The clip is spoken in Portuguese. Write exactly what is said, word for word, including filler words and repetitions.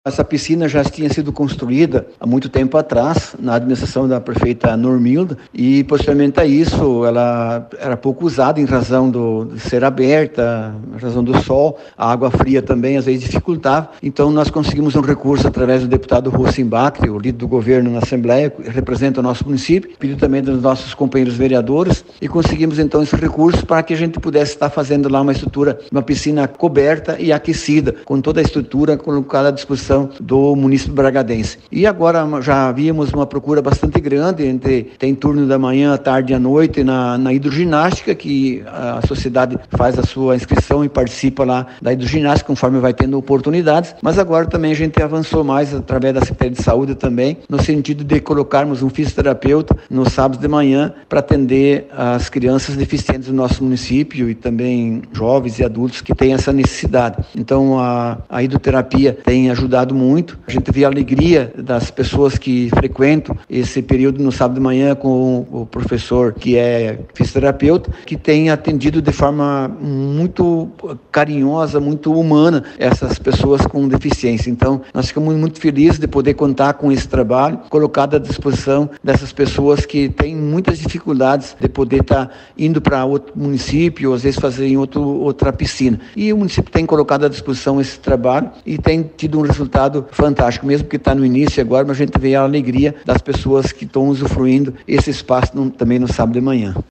Essa piscina já tinha sido construída há muito tempo atrás, na administração da prefeita Normilda, e posteriormente a isso ela era pouco usada em razão do, de ser aberta, em razão do sol, a água fria também às vezes dificultava. Então nós conseguimos um recurso através do deputado Rosim Bacri, o líder do governo na Assembleia, que representa o nosso município, pedido também dos nossos companheiros vereadores, e conseguimos então esse recurso para que a gente pudesse estar fazendo lá uma estrutura, uma piscina coberta e aquecida, com toda a estrutura colocada à disposição do município bragadense. E agora já víamos uma procura bastante grande, entre tem turno da manhã, à tarde e à noite na, na hidroginástica, que a sociedade faz a sua inscrição e participa lá da hidroginástica, conforme vai tendo oportunidades, mas agora também a gente avançou mais através da Secretaria de Saúde também, no sentido de colocarmos um fisioterapeuta no sábado de manhã para atender as crianças deficientes do nosso município e também jovens e adultos que têm essa necessidade. Então a, a hidroterapia tem ajudado muito. A gente vê a alegria das pessoas que frequentam esse período no sábado de manhã com o professor que é fisioterapeuta, que tem atendido de forma muito carinhosa, muito humana essas pessoas com deficiência. Então, nós ficamos muito felizes de poder contar com esse trabalho colocado à disposição dessas pessoas que têm muitas dificuldades de poder estar indo para outro município, ou às vezes fazer em outro, outra piscina. E o município tem colocado à disposição esse trabalho e tem tido um resultado fantástico, mesmo que está no início agora, mas a gente vê a alegria das pessoas que estão usufruindo esse espaço no, também no sábado de manhã.